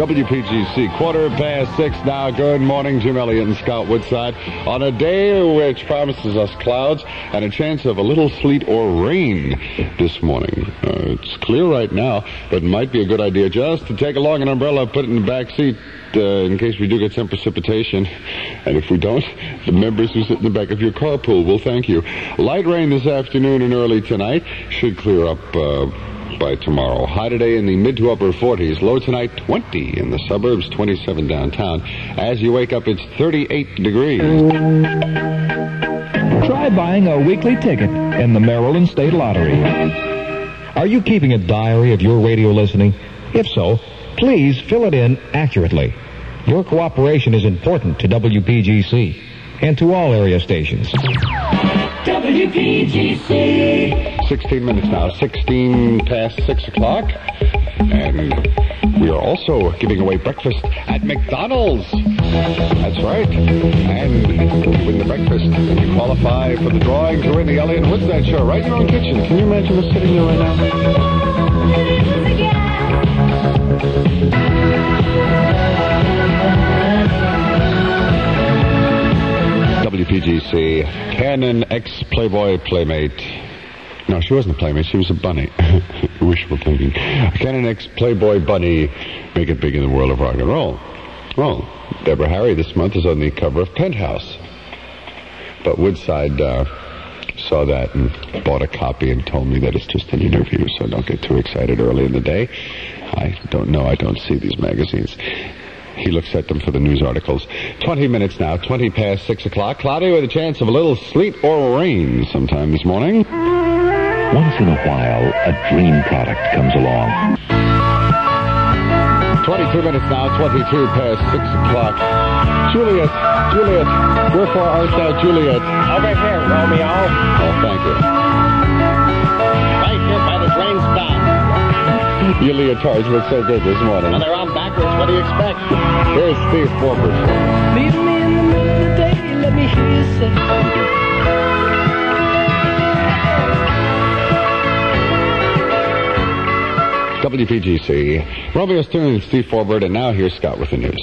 WPGC, 6:15 now. Good morning, Jim Elliott and Scott Woodside. On a day which promises us clouds and a chance of a little sleet or rain this morning. It's clear right now, but it might be a good idea just to take along an umbrella, put it in the back seat in case we do get some precipitation. And if we don't, the members who sit in the back of your carpool will thank you. Light rain this afternoon and early tonight. Should clear up by tomorrow. High today in the mid to upper 40s. Low tonight 20 in the suburbs, 27 downtown. As you wake up, it's 38 degrees. Try buying a weekly ticket in the Maryland State Lottery. Are you keeping a diary of your radio listening? If so, please fill it in accurately. Your cooperation is important to WPGC and to all area stations. WPGC. 16 minutes now, 16 past 6 o'clock. And we are also giving away breakfast at McDonald's. That's right. And you win the breakfast and you qualify for the drawing to win the Elliott Woodside Show right in your own kitchen. Can you imagine us sitting there right now? WPGC, Canon ex-Playboy Playmate. No, she wasn't a Playmate. She was a bunny. Wishful thinking. Canon ex-Playboy bunny, make it big in the world of rock and roll. Well, Deborah Harry this month is on the cover of Penthouse. But Woodside saw that and bought a copy and told me that it's just an interview, so don't get too excited early in the day. I don't know. I don't see these magazines. He looks at them for the news articles. 20 minutes now, 20 past 6 o'clock. Cloudy with a chance of a little sleet or rain sometime this morning. Once in a while, a dream product comes along. 22 minutes now, 22 past 6 o'clock. Juliet, wherefore art thou, Juliet? Over here, Romeo. Oh, thank you. Right here by the train stop. Your leotards look so good this morning. Well, they're on backwards. What do you expect? Here's Steve Forbert. Leave me in the middle of the day, let me hear you say. WPGC, Romeo Stern and Steve Forbert, and now here's Scott with the news.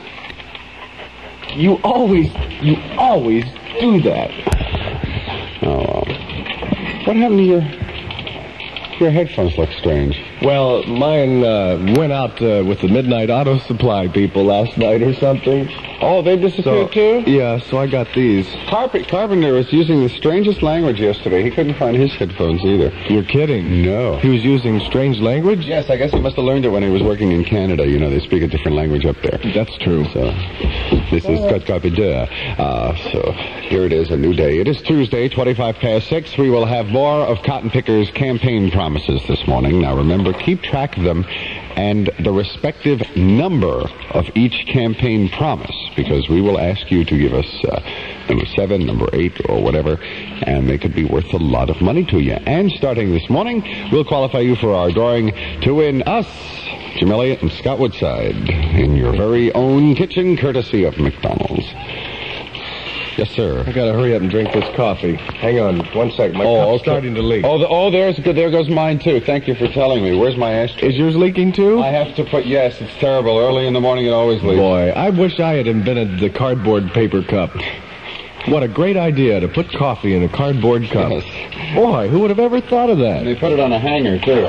You always do that. Oh, what happened to your headphones? Look strange. Well, mine went out with the Midnight Auto Supply people last night or something. Oh, they disappeared too? Yeah, so I got these. Carpenter was using the strangest language yesterday. He couldn't find his headphones either. You're kidding? No. He was using strange language? Yes, I guess he must have learned it when he was working in Canada. You know, they speak a different language up there. That's true. So, this is Scott Carpenter. So, here it is, a new day. It is Tuesday, 25 past 6. We will have more of Cotton Picker's campaign promises this morning. Now, remember, keep track of them and the respective number of each campaign promise, because we will ask you to give us number 7, number 8, or whatever, and they could be worth a lot of money to you. And starting this morning, we'll qualify you for our drawing to win us, Jim Elliott and Scott Woodside, in your very own kitchen, courtesy of McDonald's. Yes, sir. I gotta hurry up and drink this coffee. Hang on, 1 sec. My cup's starting to leak. There goes mine, too. Thank you for telling me. Where's my ashtray? Is yours leaking, too? I have to put, yes, it's terrible. Early in the morning, it always leaks. Boy, I wish I had invented the cardboard paper cup. What a great idea to put coffee in a cardboard cup. Yes. Boy, who would have ever thought of that? And they put it on a hanger, too.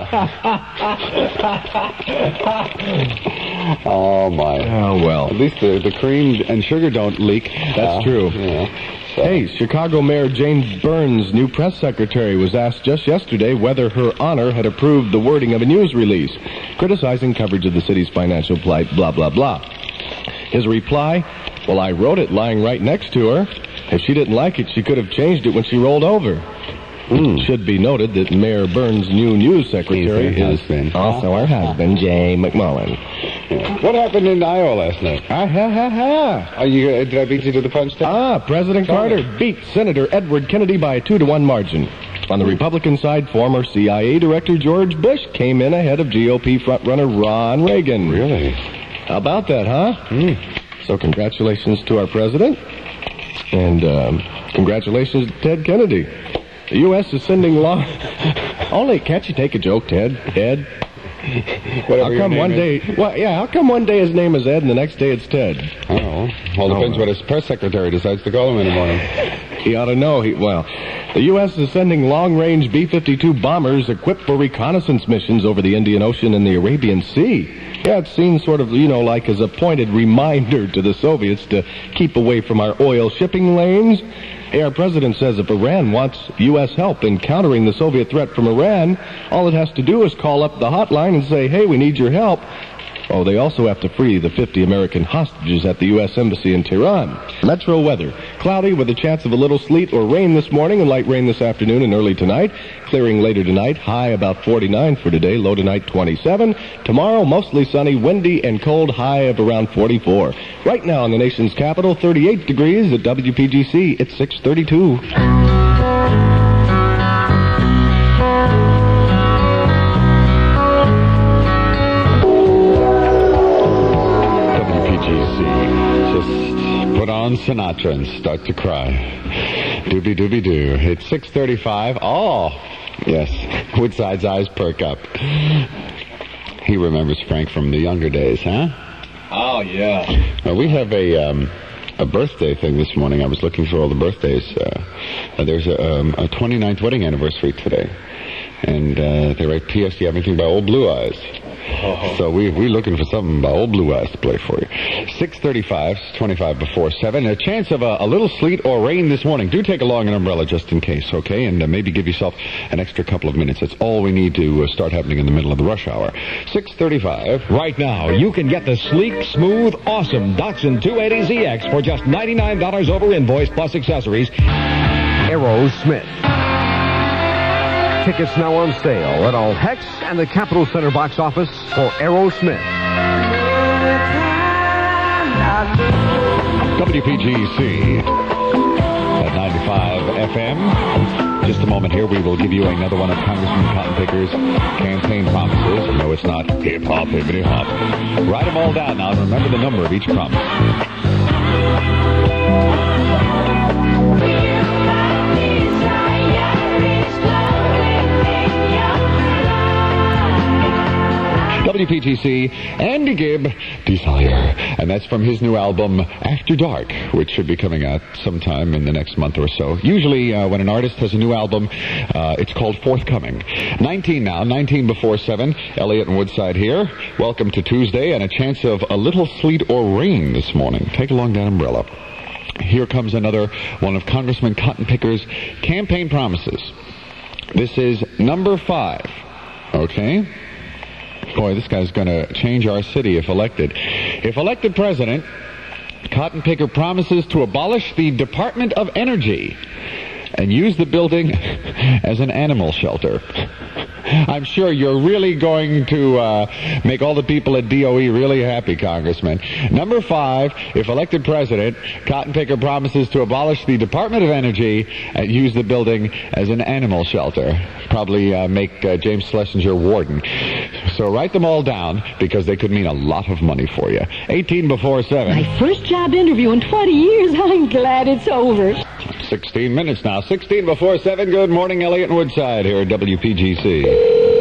Oh, my. Oh, well. At least the cream and sugar don't leak. That's true. Yeah. So. Hey, Chicago Mayor Jane Burns' new press secretary was asked just yesterday whether Her Honor had approved the wording of a news release criticizing coverage of the city's financial plight, blah, blah, blah. His reply, well, I wrote it lying right next to her. If she didn't like it, she could have changed it when she rolled over. Should be noted that Mayor Burns' new news secretary is also her husband, Jay McMullen. Yeah. What happened in Iowa last night? Did I beat you to the punch? President Carter beat Senator Edward Kennedy by a 2-1 margin. On the Republican side, former CIA Director George Bush came in ahead of GOP frontrunner Ron Reagan. Really? How about that, huh? So congratulations to our president, and congratulations to Ted Kennedy. The U.S. is sending can't you take a joke, Ted? Whatever How your come name one is. day? Well, yeah. How come one day his name is Ed and the next day it's Ted? Oh, well, depends what his press secretary decides to call him in the morning. He ought to know. The U.S. is sending long-range B-52 bombers equipped for reconnaissance missions over the Indian Ocean and the Arabian Sea. Yeah, it's seen sort of, like as a pointed reminder to the Soviets to keep away from our oil shipping lanes. Hey, our president says if Iran wants U.S. help in countering the Soviet threat from Iran, all it has to do is call up the hotline and say, hey, we need your help. Oh, they also have to free the 50 American hostages at the U.S. Embassy in Tehran. Metro weather. Cloudy with a chance of a little sleet or rain this morning and light rain this afternoon and early tonight. Clearing later tonight. High about 49 for today. Low tonight 27. Tomorrow mostly sunny, windy, and cold. High of around 44. Right now in the nation's capital, 38 degrees at WPGC. It's 6:32. Put on Sinatra and start to cry. Doobie doobie doo. It's 6:35. Oh, yes. Woodside's eyes perk up. He remembers Frank from the younger days, huh? Oh, yeah. We have a birthday thing this morning. I was looking for all the birthdays. There's a 29th wedding anniversary today. And they write, P.S. Do you have anything by Old Blue Eyes? Oh. So we're looking for something by Old Blue Eyes to play for you. 6:35, 25 before 7. A chance of a little sleet or rain this morning. Do take along an umbrella just in case, okay? And maybe give yourself an extra couple of minutes. That's all we need to start happening in the middle of the rush hour. 6:35. Right now, you can get the sleek, smooth, awesome Datsun 280ZX for just $99 over invoice plus accessories. Aerosmith. Tickets now on sale at all Hex and the Capitol Center box office for Aerosmith. WPGC at 95 FM. Just a moment here, we will give you another one of Congressman Cotton Picker's campaign promises. No, it's not hip-hop, hippity-hop. Write them all down now and remember the number of each promise. WPGC, Andy Gibb, Desire. And that's from his new album, After Dark, which should be coming out sometime in the next month or so. Usually, when an artist has a new album, it's called Forthcoming. 19 now, 19 before 7. Elliot and Woodside here. Welcome to Tuesday, and a chance of a little sleet or rain this morning. Take along that umbrella. Here comes another one of Congressman Cotton Picker's campaign promises. This is number 5. Okay? Boy, this guy's going to change our city if elected. If elected president, Cotton Picker promises to abolish the Department of Energy and use the building as an animal shelter. I'm sure you're really going to make all the people at DOE really happy, Congressman. Number 5, if elected president, Cotton Picker promises to abolish the Department of Energy and use the building as an animal shelter. Probably make James Schlesinger warden. So write them all down because they could mean a lot of money for you. 18 before 7. My first job interview in 20 years. I'm glad it's over. 16 minutes now. 16 before 7. Good morning, Elliot and Woodside here at WPGC.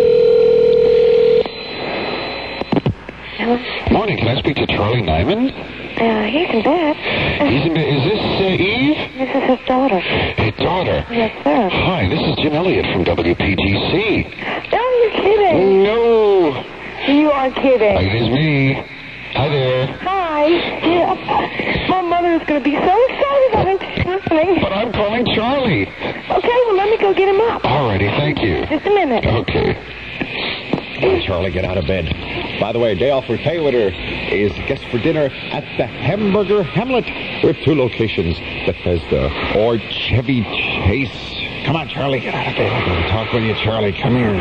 Hello? Morning. Can I speak to Charlie Nyman? He's in bed. He's in bed. Is this Eve? This is his daughter. His daughter? Yes, sir. Hi, this is Jim Elliott from WPGC. Oh, you're kidding. No. You are kidding. It is me. Hi there. Hi. Yeah. My mother is going to be so excited. I hope she's listening. But I'm calling Charlie. Okay, well, let me go get him up. Alrighty, thank you. Just a minute. Okay. Come on, Charlie, get out of bed. By the way, day off for Haywater is guest for dinner at the Hamburger Hamlet with 2 locations, Bethesda or Chevy Chase. Come on, Charlie, get out of bed. I'm going to talk with you, Charlie. Come here.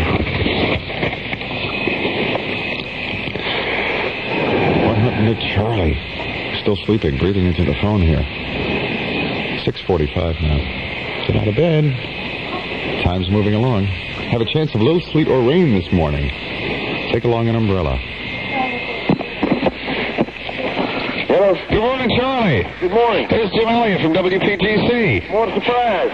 What happened to Charlie? Still sleeping, breathing into the phone here. 6:45 now. Get out of bed. Time's moving along. Have a chance of a little sleet or rain this morning. Take along an umbrella. Hello. Good morning, Charlie. Good morning. It's Jim Elliott from WPGC. What a surprise.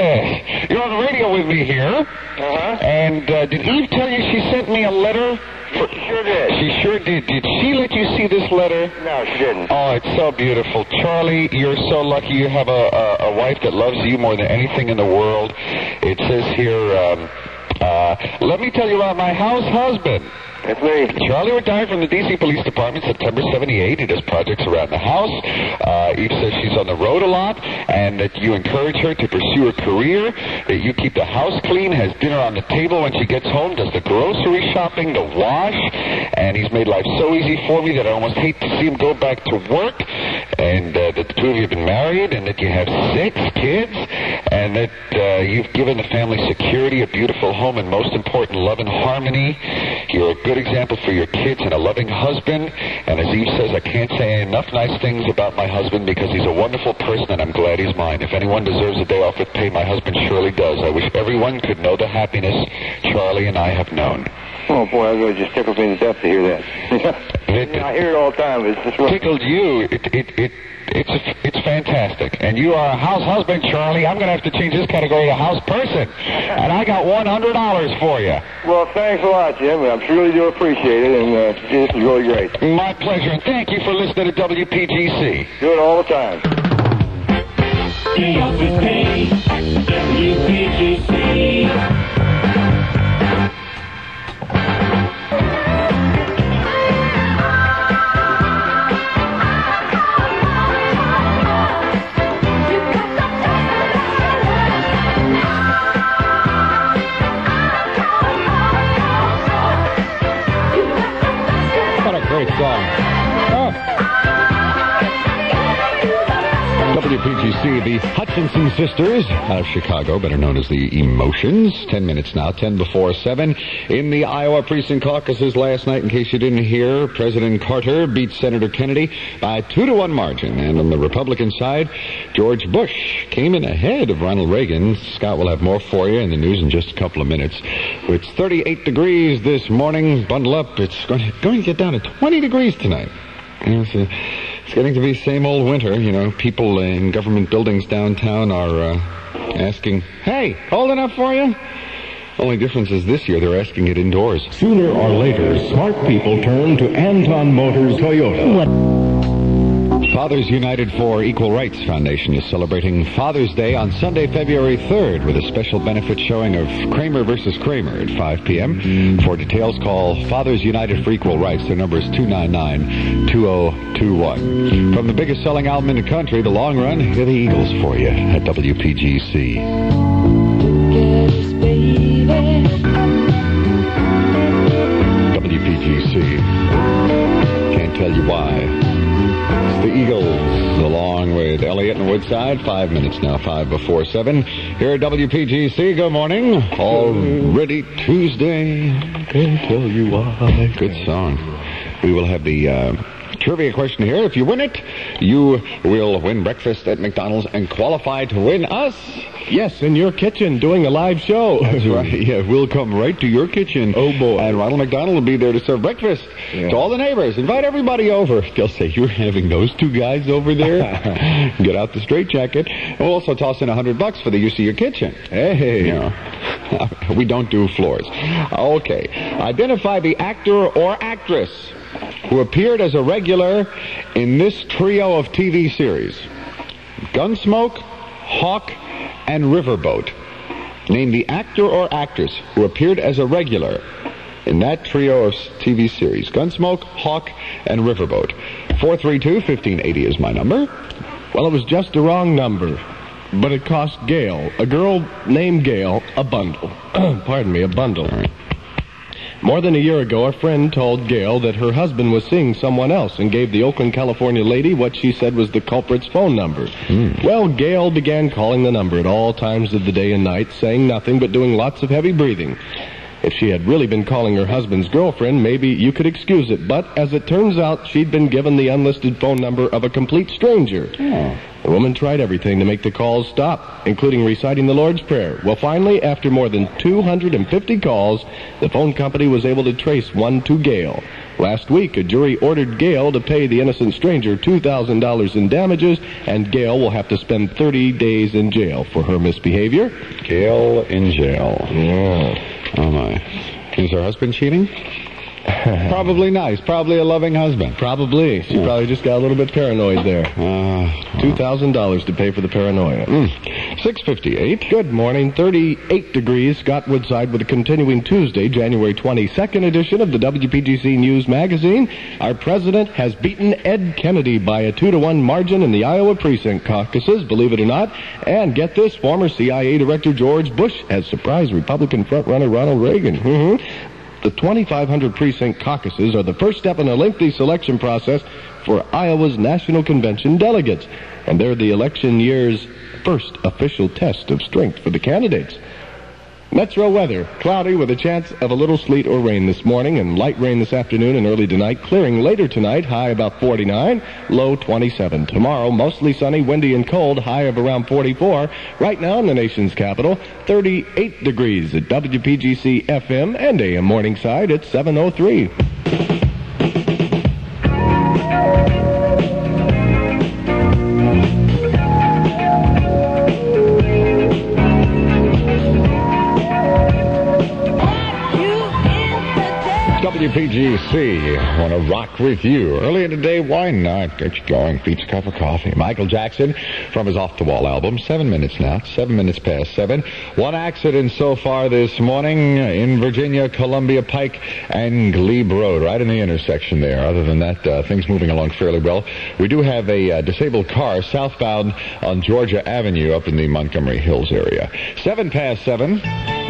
Yeah. You're on the radio with me here. Uh-huh. And did Eve tell you she sent me a letter Sure did. She sure did. Did she let you see this letter? No, she didn't. Oh, it's so beautiful. Charlie, you're so lucky you have a wife that loves you more than anything in the world. It says here, let me tell you about my house husband. That's me. Charlie retired from the D.C. Police Department September 78. He does projects around the house. Eve says she's on the road a lot, and that you encourage her to pursue a career, that you keep the house clean, has dinner on the table when she gets home, does the grocery shopping, the wash, and he's made life so easy for me that I almost hate to see him go back to work, and that the two of you have been married, and that you have 6 kids, and that you've given the family security, a beautiful home, and most important, love and harmony. You're a good example for your kids and a loving husband. And as Eve says, I can't say enough nice things about my husband because he's a wonderful person and I'm glad he's mine. If anyone deserves a day off with pay, my husband surely does. I wish everyone could know the happiness Charlie and I have known. Oh, boy, that really just tickled me to death to hear that. I hear it all the time. It's just tickled you. It's fantastic. And you are a house husband, Charlie. I'm going to have to change this category to house person. And I got $100 for you. Well, thanks a lot, Jim. I really do appreciate it, and this is really great. My pleasure, and thank you for listening to WPGC. Do it all the time. WPGC. Great song. WPGC, the Hutchinson Sisters out of Chicago, better known as the Emotions. 10 minutes now, 10 before 7. In the Iowa precinct caucuses last night, in case you didn't hear, President Carter beat Senator Kennedy by a 2-1 margin. And on the Republican side, George Bush came in ahead of Ronald Reagan. Scott will have more for you in the news in just a couple of minutes. It's 38 degrees this morning. Bundle up. It's going to get down to 20 degrees tonight. It's getting to be same old winter. You know, people in government buildings downtown are asking, hey, cold enough for you? Only difference is this year they're asking it indoors. Sooner or later, smart people turn to Anton Motors Toyota. Fathers United for Equal Rights Foundation is celebrating Father's Day on Sunday, February 3rd with a special benefit showing of Kramer versus Kramer at 5 p.m. For details, call Fathers United for Equal Rights. Their number is 299-2021. From the biggest selling album in the country, The Long Run, here are the Eagles for you at WPGC. WPGC. Can't tell you why. It's the Eagles, along with Elliott and Woodside. 5 minutes now, 5 before 7. Here at WPGC, good morning. Already Tuesday. Can't tell you why. Good song. We will have the trivia question here. If you win it, you will win breakfast at McDonald's and qualify to win us. Yes, in your kitchen, doing a live show. That's right. Yeah, we'll come right to your kitchen. Oh, boy. And Ronald McDonald will be there to serve breakfast to all the neighbors. Invite everybody over. They'll say, you're having those two guys over there? Get out the straitjacket. We'll also toss in $100 for the use of your kitchen. Hey. You know, we don't do floors. Okay. Identify the actor or actress who appeared as a regular in this trio of TV series: Gunsmoke, Hawk, and Riverboat. Name the actor or actress who appeared as a regular in that trio of TV series: Gunsmoke, Hawk, and Riverboat. 432-1580 is my number. Well, it was just a wrong number, but it cost Gail, a girl named Gail, a bundle. Pardon me, a bundle. All right. More than a year ago, a friend told Gail that her husband was seeing someone else and gave the Oakland, California lady what she said was the culprit's phone number. Well, Gail began calling the number at all times of the day and night, saying nothing but doing lots of heavy breathing. If she had really been calling her husband's girlfriend, maybe you could excuse it. But as it turns out, she'd been given the unlisted phone number of a complete stranger. The woman tried everything to make the calls stop, including reciting the Lord's Prayer. Well, finally, after more than 250 calls, the phone company was able to trace one to Gail. Last week, a jury ordered Gail to pay the innocent stranger $2,000 in damages, and Gail will have to spend 30 days in jail for her misbehavior. Gail in jail. Yeah. Oh, my. Is her husband cheating? Probably nice. Probably a loving husband. Probably. She probably just got a little bit paranoid there. $2,000 to pay for the paranoia. 6:58. Good morning. 38 degrees. Scott Woodside with a continuing Tuesday, January 22nd edition of the WPGC News Magazine. Our president has beaten Ed Kennedy by a 2-1 margin in the Iowa precinct caucuses, believe it or not. And get this, former CIA Director George Bush has surprised Republican frontrunner Ronald Reagan. The 2,500 precinct caucuses are the first step in a lengthy selection process for Iowa's National Convention delegates. And they're the election year's first official test of strength for the candidates. Metro weather, cloudy with a chance of a little sleet or rain this morning and light rain this afternoon and early tonight. Clearing later tonight, high about 49, low 27. Tomorrow, mostly sunny, windy and cold, high of around 44. Right now in the nation's capital, 38 degrees at WPGC FM and AM Morningside at 7:03. WPGC, want to rock with you. Early in the day, why not? Get you going, beats a cup of coffee. Michael Jackson from his Off the Wall album. 7 minutes now, 7 minutes past 7. One accident so far this morning in Virginia, Columbia Pike and Glebe Road, right in the intersection there. Other than that, things moving along fairly well. We do have a disabled car southbound on Georgia Avenue up in the Montgomery Hills area. 7 past 7.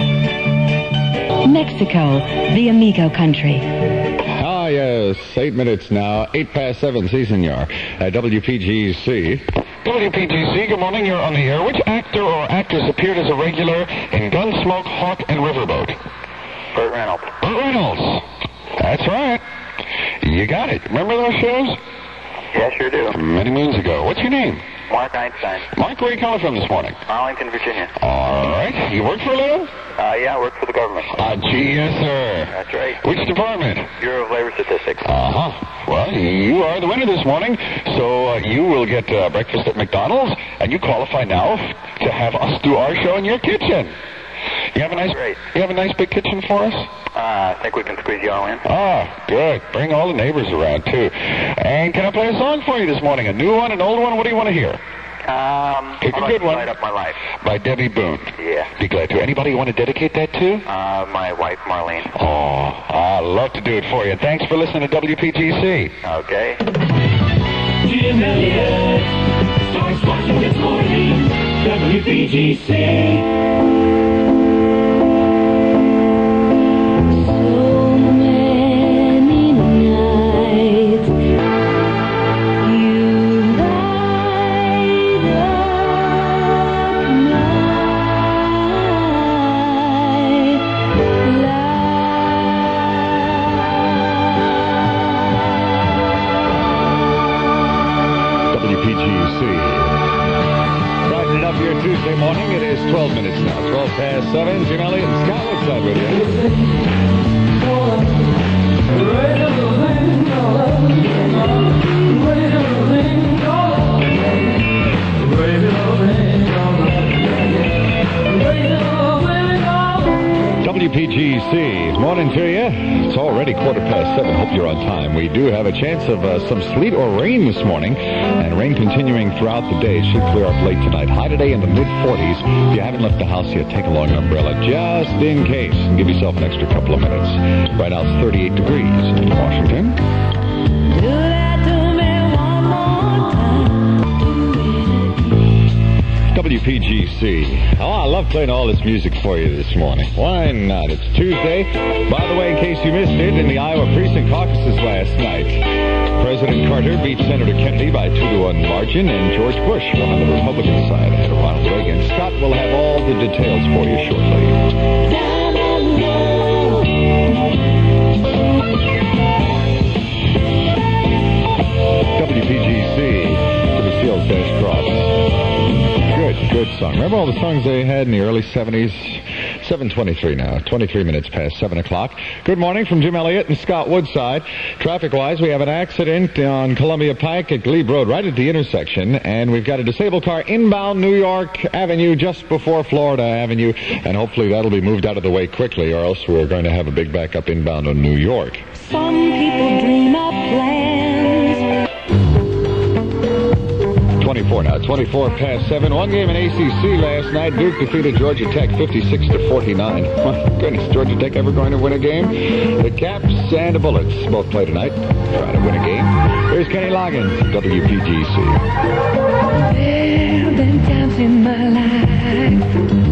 Mexico, the Amigo country. Ah, yes, 8 minutes now. 8 past 7, si, senor. WPGC. WPGC, good morning. You're on the air. Which actor or actress appeared as a regular in Gunsmoke, Hawk, and Riverboat? Burt Reynolds. Burt Reynolds. That's right. You got it. Remember those shows? Yeah, sure do. Many moons ago. What's your name? Mark Einstein. Mark, where are you calling from this morning? Arlington, Virginia. All right. You work for a living? Yeah, I work for the government. Gee, yes, sir. That's right. Which department? Bureau of Labor Statistics. Well, you are the winner this morning, so you will get breakfast at McDonald's, and you qualify now to have us do our show in your kitchen. You have a nice big kitchen for us? I think we can squeeze you all in. Good. Bring all the neighbors around, too. And can I play a song for you this morning? A new one, an old one? What do you want to hear? Pick a good one. Light Up My Life. By Debbie Boone. Yeah. Be glad to. Anybody you want to dedicate that to? My wife, Marlene. I'd love to do it for you. Thanks for listening to WPGC. Okay. Jim Elliott starts watching this morning. WPGC. Tuesday morning, it is 12 minutes now. 12 past 7. Jim Elliott and Scott Woodside with you. WPGC. Morning to you. It's already 7:15. Hope you're on time. We do have a chance of some sleet or rain this morning, and rain continuing throughout the day. Should clear up late tonight. High today in the mid-40s. If you haven't left the house yet, take along an umbrella just in case, and give yourself an extra couple of minutes. Right now it's 38 degrees in Washington. WPGC. I love playing all this music for you this morning. Why not? It's Tuesday. By the way, in case you missed it, in the Iowa precinct caucuses last night, President Carter beat Senator Kennedy by 2-1 margin, and George Bush won on the Republican side ahead of Ronald Reagan. Scott will have all the details for you shortly. WPGC to the Seals Dash Cross. Good song. Remember all the songs they had in the early 70s? 7:23 now. 23 minutes past 7 o'clock. Good morning from Jim Elliott and Scott Woodside. Traffic-wise, we have an accident on Columbia Pike at Glebe Road, right at the intersection. And we've got a disabled car inbound New York Avenue just before Florida Avenue. And hopefully that'll be moved out of the way quickly, or else we're going to have a big backup inbound on New York. Some people dream up plans. 24 now, 24 past 7. One game in ACC last night. Duke defeated Georgia Tech 56-49. My goodness, Georgia Tech ever going to win a game? The Caps and the Bullets both play tonight. Trying to win a game. Here's Kenny Loggins, WPGC. There have been times in my life.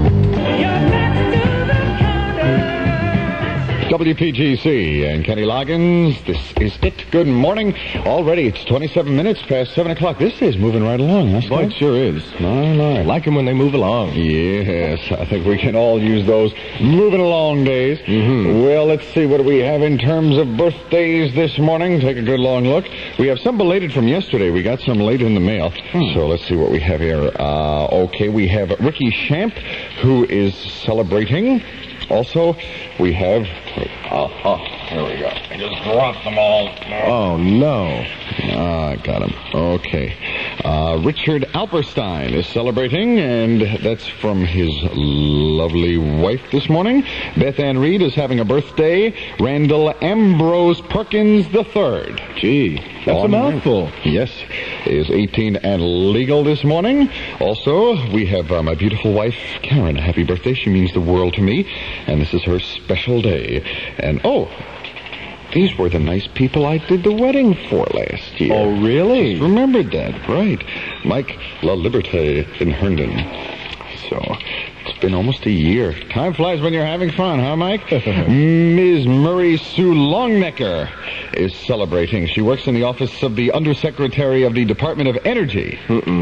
WPGC and Kenny Loggins. This is it. Good morning. Already it's 27 minutes past 7 o'clock. This is moving right along, huh? Boy, it sure is. I like them when they move along. Yes, I think we can all use those moving along days. Mm-hmm. Well, let's see what do we have in terms of birthdays this morning. Take a good long look. We have some belated from yesterday. We got some late in the mail. So let's see what we have here. Okay, we have Ricky Shamp, who is celebrating. Also, we have... here we go. I just dropped them all. No. Oh, no. I got him. Okay. Richard Alperstein is celebrating, and that's from his lovely wife this morning. Beth Ann Reed is having a birthday. Randall Ambrose Perkins III. Gee, that's a mouthful. Yes, is 18 and legal this morning. Also, we have my beautiful wife, Karen. Happy birthday. She means the world to me, and this is her special day. And, these were the nice people I did the wedding for last year. Oh, really? Just remembered that, right. Mike La Liberté in Herndon. So, it's been almost a year. Time flies when you're having fun, huh, Mike? Ms. Murray Sue Longnecker is celebrating. She works in the office of the Undersecretary of the Department of Energy.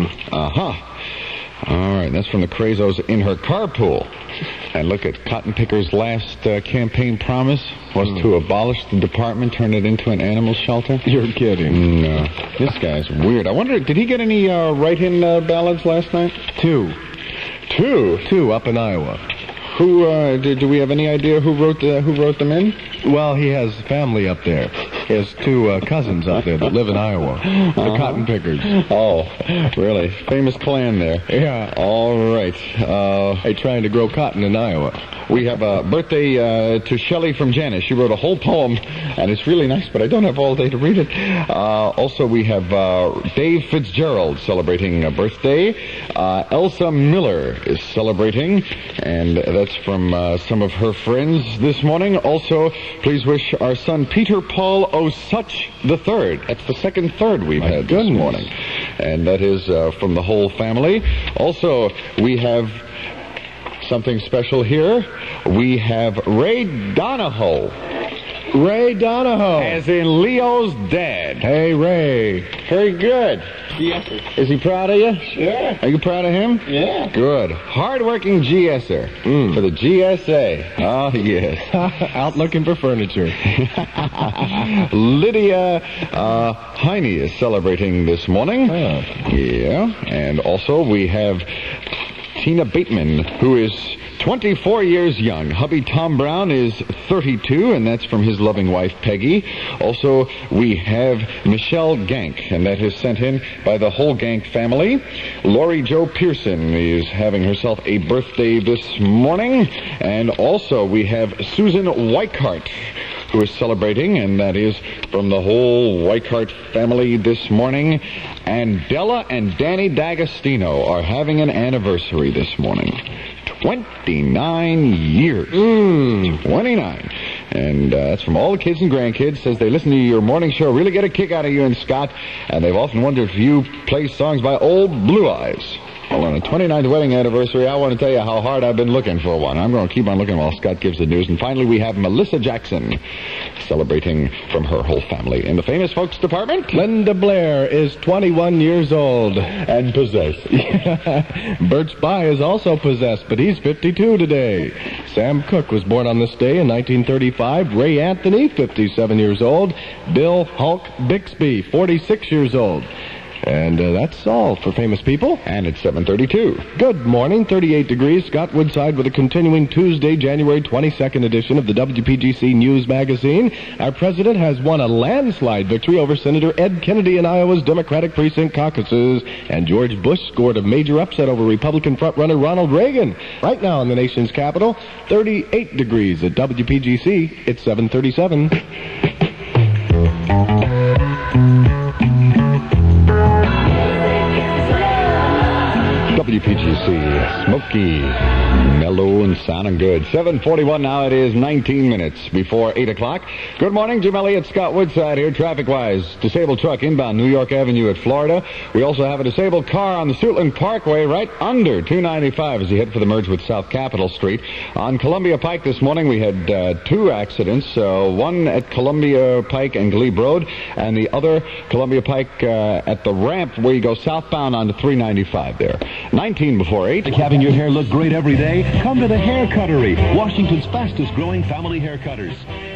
All right, that's from the Crazos in her carpool. And look at Cotton Picker's last campaign promise was to abolish the department, turn it into an animal shelter. You're kidding. No. This guy's weird. I wonder, did he get any write-in ballads last night? Two up in Iowa. Who, do we have any idea who wrote them in? Well, he has family up there. He has two cousins up there that live in Iowa. The Cotton Pickers. Oh, really? Famous clan there. Yeah. All right. Hey, trying to grow cotton in Iowa. We have a birthday to Shelley from Janice. She wrote a whole poem, and it's really nice, but I don't have all day to read it. Also, we have Dave Fitzgerald celebrating a birthday. Elsa Miller is celebrating, and that's from some of her friends this morning. Also, please wish our son Peter Paul Osuch III. That's the second third we've had this morning. And that is from the whole family. Also, we have something special here. We have Ray Donahoe. Ray Donahoe. As in Leo's dad. Hey, Ray. Very good. GSer. Is he proud of you? Sure. Are you proud of him? Yeah. Good. Hard-working GSer for the GSA. Oh, yes. Out looking for furniture. Lydia Heine is celebrating this morning. Oh. Yeah. And also we have Tina Bateman, who is 24 years young. Hubby Tom Brown is 32, and that's from his loving wife, Peggy. Also, we have Michelle Gank, and that is sent in by the whole Gank family. Lori Jo Pearson is having herself a birthday this morning. And also, we have Susan Weichart, who is celebrating, and that is from the whole Weichart family this morning. And Della and Danny D'Agostino are having an anniversary this morning. 29 years. 29. And that's from all the kids and grandkids. Says they listen to your morning show, really get a kick out of you and Scott, and they've often wondered if you play songs by Old Blue Eyes. Well, on a 29th wedding anniversary, I want to tell you how hard I've been looking for one. I'm going to keep on looking while Scott gives the news. And finally, we have Melissa Jackson celebrating from her whole family. In the famous folks department, Linda Blair is 21 years old. And possessed. Bert Spy is also possessed, but he's 52 today. Sam Cooke was born on this day in 1935. Ray Anthony, 57 years old. Bill Hulk Bixby, 46 years old. And that's all for famous people. And it's 7:32. Good morning, 38 degrees. Scott Woodside with a continuing Tuesday, January 22nd edition of the WPGC News Magazine. Our president has won a landslide victory over Senator Ed Kennedy in Iowa's Democratic Precinct caucuses. And George Bush scored a major upset over Republican frontrunner Ronald Reagan. Right now in the nation's capital, 38 degrees at WPGC. It's 7:37. southbound and good. 7:41 now. It is 19 minutes before 8 o'clock. Good morning. Jim Elliott, Scott Woodside here. Traffic-wise, disabled truck inbound New York Avenue at Florida. We also have a disabled car on the Suitland Parkway right under 295 as you head for the merge with South Capitol Street. On Columbia Pike this morning, we had two accidents. One at Columbia Pike and Glebe Road, and the other Columbia Pike at the ramp where you go southbound onto 395 there. 19 before 8. Like having your hair look great every day? Come to the Hair Cuttery, Washington's fastest growing family hair cutters.